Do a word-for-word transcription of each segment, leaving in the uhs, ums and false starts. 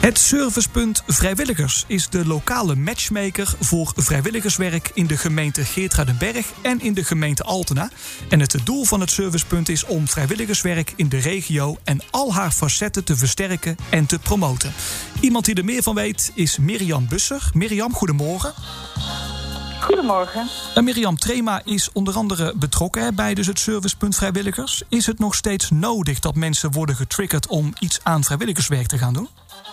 Het Servicepunt Vrijwilligers is de lokale matchmaker voor vrijwilligerswerk in de gemeente Geertruidenberg en in de gemeente Altena. En het doel van het Servicepunt is om vrijwilligerswerk in de regio en al haar facetten te versterken en te promoten. Iemand die er meer van weet is Mirjam Busser. Mirjam, goedemorgen. Goedemorgen. En Mirjam Trema is onder andere betrokken hè, bij dus het Servicepunt Vrijwilligers. Is het nog steeds nodig dat mensen worden getriggerd om iets aan vrijwilligerswerk te gaan doen?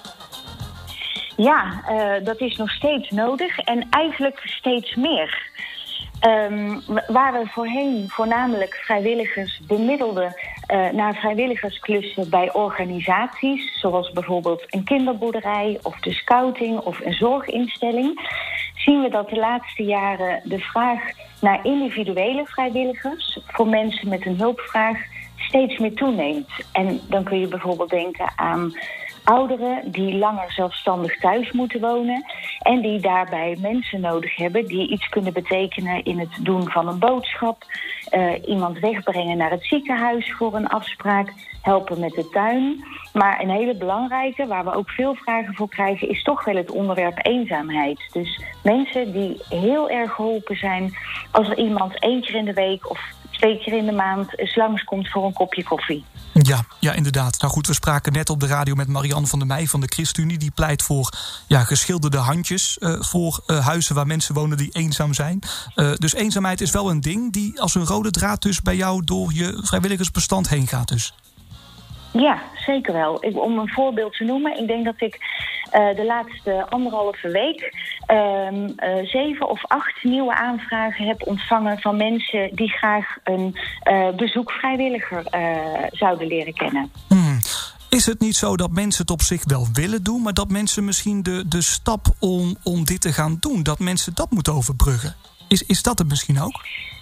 Ja, uh, dat is nog steeds nodig en eigenlijk steeds meer. Um, waar we voorheen voornamelijk vrijwilligers bemiddelden uh, naar vrijwilligersklussen bij organisaties, zoals bijvoorbeeld een kinderboerderij of de scouting of een zorginstelling, zien we dat de laatste jaren de vraag naar individuele vrijwilligers voor mensen met een hulpvraag steeds meer toeneemt. En dan kun je bijvoorbeeld denken aan ouderen die langer zelfstandig thuis moeten wonen en die daarbij mensen nodig hebben die iets kunnen betekenen in het doen van een boodschap, uh, iemand wegbrengen naar het ziekenhuis voor een afspraak, helpen met de tuin. Maar een hele belangrijke, waar we ook veel vragen voor krijgen, is toch wel het onderwerp eenzaamheid. Dus mensen die heel erg geholpen zijn als er iemand één keer in de week of twee keer in de maand eens langskomt voor een kopje koffie. Ja, ja, inderdaad. Nou goed, we spraken net op de radio met Marianne van der Meij van de ChristenUnie. Die pleit voor ja, geschilderde handjes uh, voor uh, huizen waar mensen wonen die eenzaam zijn. Uh, dus eenzaamheid is wel een ding die als een rode draad dus bij jou door je vrijwilligersbestand heen gaat dus. Ja, zeker wel. Ik, om een voorbeeld te noemen, ik denk dat ik uh, de laatste anderhalve week uh, uh, zeven of acht nieuwe aanvragen heb ontvangen van mensen die graag een uh, bezoekvrijwilliger uh, zouden leren kennen. Hmm. Is het niet zo dat mensen het op zich wel willen doen, maar dat mensen misschien de, de stap om, om dit te gaan doen, dat mensen dat moeten overbruggen? Is, is dat het misschien ook?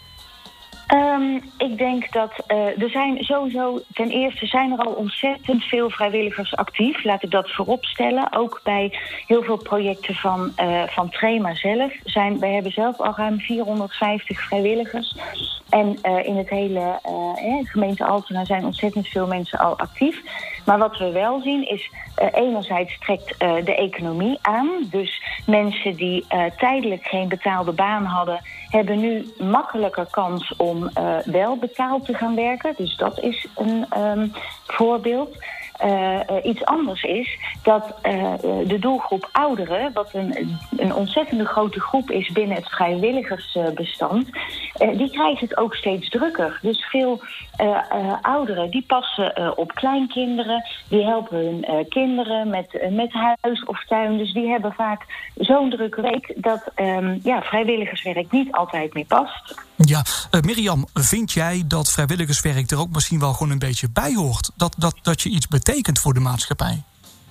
Um, ik denk dat uh, er zijn sowieso, ten eerste zijn er al ontzettend veel vrijwilligers actief. Laat ik dat vooropstellen. Ook bij heel veel projecten van, uh, van Trema zelf. Zijn, wij hebben zelf al ruim vierhonderdvijftig vrijwilligers. En uh, in het hele uh, eh, gemeente Altena zijn ontzettend veel mensen al actief. Maar wat we wel zien is, uh, enerzijds trekt uh, de economie aan. Dus mensen die uh, tijdelijk geen betaalde baan hadden, hebben nu makkelijker kans om uh, wel betaald te gaan werken. Dus dat is een um, voorbeeld. Uh, uh, iets anders is dat uh, de doelgroep ouderen, wat een, een ontzettende grote groep is binnen het vrijwilligersbestand, uh, die krijgt het ook steeds drukker. Dus veel uh, uh, ouderen die passen uh, op kleinkinderen, die helpen hun uh, kinderen met, uh, met huis of tuin. Dus die hebben vaak zo'n drukke week dat um, ja, vrijwilligerswerk niet altijd meer past. Ja, uh, Mirjam, vind jij dat vrijwilligerswerk er ook misschien wel gewoon een beetje bij hoort? Dat, dat, dat je iets betekent voor de maatschappij?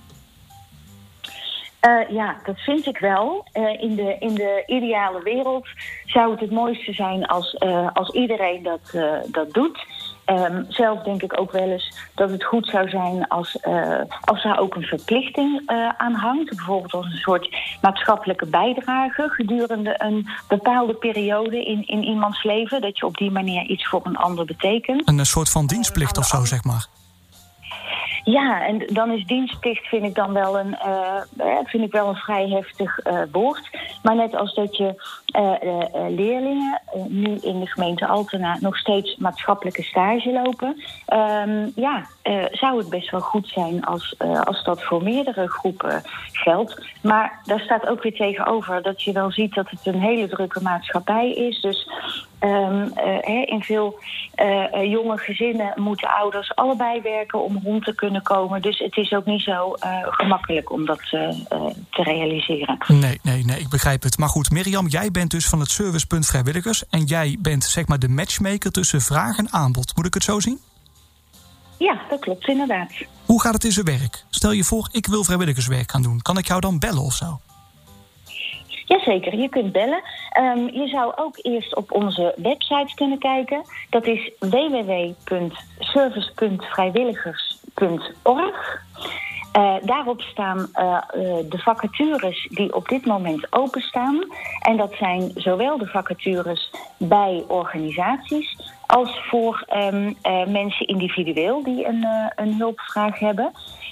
Uh, ja, dat vind ik wel. Uh, in, de, in de ideale wereld zou het het mooiste zijn als, uh, als iedereen dat, uh, dat doet. Um, zelf denk ik ook wel eens dat het goed zou zijn als, uh, als daar ook een verplichting uh, aan hangt. Bijvoorbeeld als een soort maatschappelijke bijdrage gedurende een bepaalde periode in, in iemands leven. Dat je op die manier iets voor een ander betekent. Een soort van dienstplicht of zo, zeg maar. Ja, en dan is dienstplicht vind ik dan wel een, uh, vind ik wel een vrij heftig uh, woord. Maar net als dat je uh, uh, leerlingen uh, nu in de gemeente Altena nog steeds maatschappelijke stage lopen, um, ja, uh, zou het best wel goed zijn als, uh, als dat voor meerdere groepen geldt. Maar daar staat ook weer tegenover dat je wel ziet dat het een hele drukke maatschappij is. Dus Um, uh, in veel uh, uh, jonge gezinnen moeten ouders allebei werken om rond te kunnen komen. Dus het is ook niet zo uh, gemakkelijk om dat uh, uh, te realiseren. Nee, nee, nee, ik begrijp het. Maar goed, Mirjam, jij bent dus van het Servicepunt Vrijwilligers en jij bent zeg maar de matchmaker tussen vraag en aanbod. Moet ik het zo zien? Ja, dat klopt, inderdaad. Hoe gaat het in zijn werk? Stel je voor, ik wil vrijwilligerswerk gaan doen. Kan ik jou dan bellen of zo? Jazeker, je kunt bellen. Um, je zou ook eerst op onze website kunnen kijken. Dat is w w w punt service punt vrijwilligers punt org. Uh, daarop staan uh, uh, de vacatures die op dit moment openstaan. En dat zijn zowel de vacatures bij organisaties als voor um, uh, mensen individueel die een, uh, een hulpvraag hebben.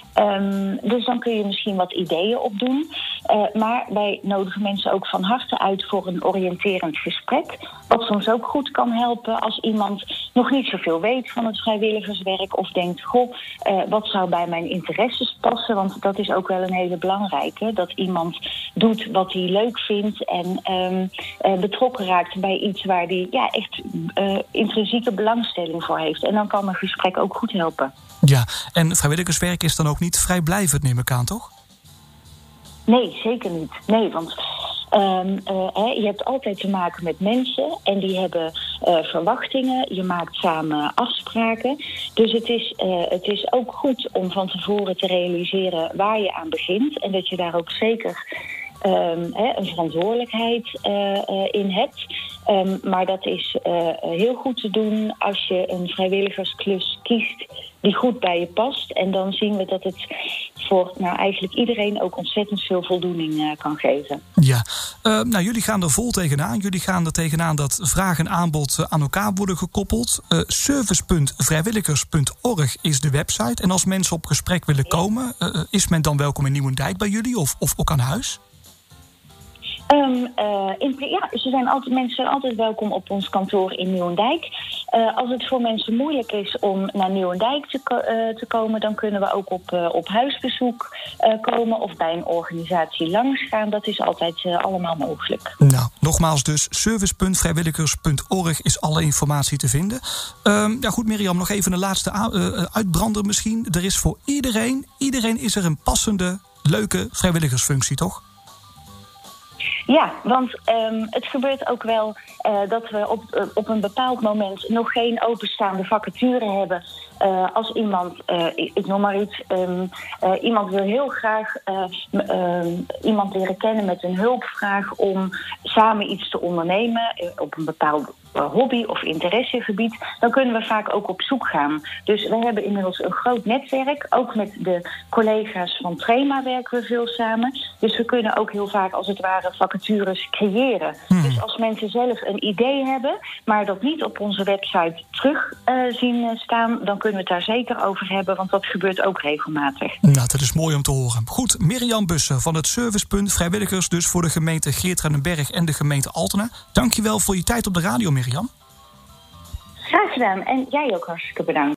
Um, dus dan kun je misschien wat ideeën opdoen. Uh, maar wij nodigen mensen ook van harte uit voor een oriënterend gesprek. Wat soms ook goed kan helpen als iemand nog niet zoveel weet van het vrijwilligerswerk. Of denkt, goh, uh, wat zou bij mijn interesses passen? Want dat is ook wel een hele belangrijke. Dat iemand doet wat hij leuk vindt en um, uh, betrokken raakt bij iets waar hij ja, echt uh, intrinsieke belangstelling voor heeft. En dan kan een gesprek ook goed helpen. Ja, en vrijwilligerswerk is dan ook niet vrijblijvend, neem ik aan, toch? Nee, zeker niet. Nee, want um, uh, hè, je hebt altijd te maken met mensen en die hebben uh, verwachtingen. Je maakt samen afspraken. Dus het is, uh, het is ook goed om van tevoren te realiseren waar je aan begint. En dat je daar ook zeker um, hè, een verantwoordelijkheid uh, uh, in hebt. Um, maar dat is uh, heel goed te doen als je een vrijwilligersklus kiest die goed bij je past. En dan zien we dat het voor nou, eigenlijk iedereen ook ontzettend veel voldoening uh, kan geven. Ja, uh, nou jullie gaan er vol tegenaan. Jullie gaan er tegenaan dat vraag en aanbod uh, aan elkaar worden gekoppeld. Uh, service punt vrijwilligers punt org is de website. En als mensen op gesprek willen komen, uh, is men dan welkom in Nieuwendijk bij jullie of, of ook aan huis? Um, uh, in, ja, ze zijn altijd, mensen zijn altijd welkom op ons kantoor in Nieuwendijk. Uh, als het voor mensen moeilijk is om naar Nieuwendijk te, uh, te komen, dan kunnen we ook op, uh, op huisbezoek uh, komen of bij een organisatie langsgaan. Dat is altijd uh, allemaal mogelijk. Nou, nogmaals dus, service punt vrijwilligers punt org is alle informatie te vinden. Um, ja goed, Mirjam, nog even een laatste a- uh, uitbrander misschien. Er is voor iedereen, iedereen is er een passende, leuke vrijwilligersfunctie, toch? Ja, want um, het gebeurt ook wel uh, dat we op, uh, op een bepaald moment nog geen openstaande vacature hebben. Uh, als iemand, uh, ik, ik noem maar iets, um, uh, iemand wil heel graag uh, uh, iemand leren kennen met een hulpvraag om samen iets te ondernemen uh, op een bepaald uh, hobby of interessegebied, dan kunnen we vaak ook op zoek gaan. Dus we hebben inmiddels een groot netwerk. Ook met de collega's van Trema werken we veel samen. Dus we kunnen ook heel vaak als het ware vacatures creëren. Hmm. Dus als mensen zelf een idee hebben, maar dat niet op onze website terug uh, zien staan, dan kunnen we het daar zeker over hebben, want dat gebeurt ook regelmatig. Nou, dat is mooi om te horen. Goed, Mirjam Bussen van het Servicepunt Vrijwilligers, dus voor de gemeente Geertruidenberg en de gemeente Altena. Dankjewel voor je tijd op de radio, Mirjam. Graag gedaan en jij ook hartstikke bedankt.